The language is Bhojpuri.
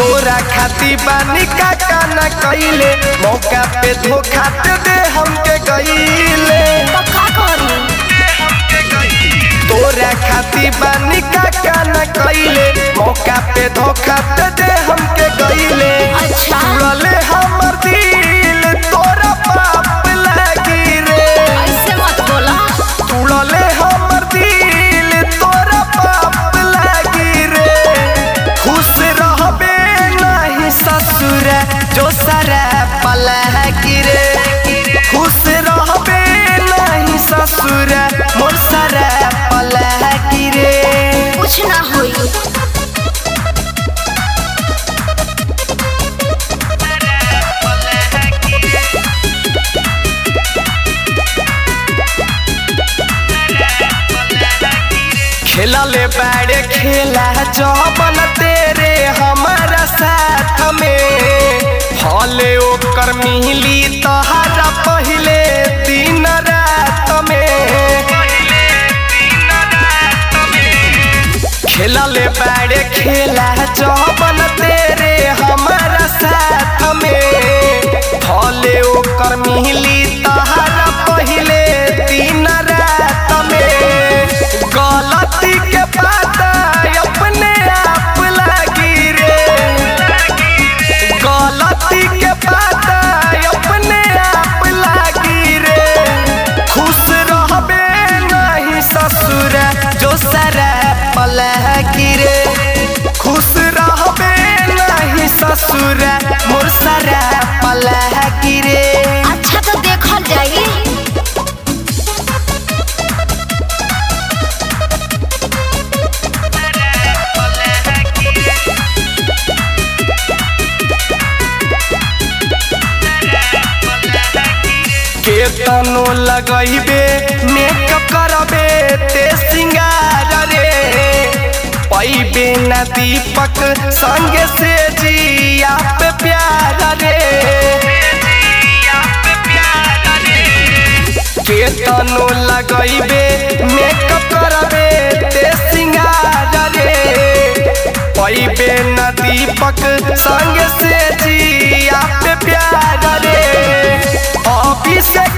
तोरा खाती बानी काका न कइले मौका पे धोखा दे हमके गइले तोरा खाती बानी काका न कइले मौका पे धोखा दे हमके गइले चुड़ले हमर दिल तोरा पाप लागी रे ऐसे मत बोला चुड़ले हमर दिल तोरा पाप लागी रे खुश रहबे नहीं ससुर जो सारा पलगी रे खुश रहबे नहीं ससुर मोर सारा पलगी रे कुछ ना होई खेला ले बैठे खेला जौबन तेरे हमारा साथ में हले ओकर मिली तहरा पहले दिन रात में खेला ले बैठे खेला जौबन तेरे हमारा साथ में हले ओकर मिली तहरा पहले दिन रात में गलती के पता अपने आप लागी रे गलती के पता अपने आप लागी रे खुश रहबे नहीं ससुर जो सारा पलगी रे खुश रहबे नहीं ससुर मोर सारा पलगी रे अच्छा तो देखल जाई केतनो लगइबे मेकअप करबे ते सिंगार रे पैबे न दीपक संग से जिया पे प्यार रे केतनो लगइबे मेकअप करबे ते सिंगार रे पैबे न दीपक संग से जिया पे प्यार रे ऑफिस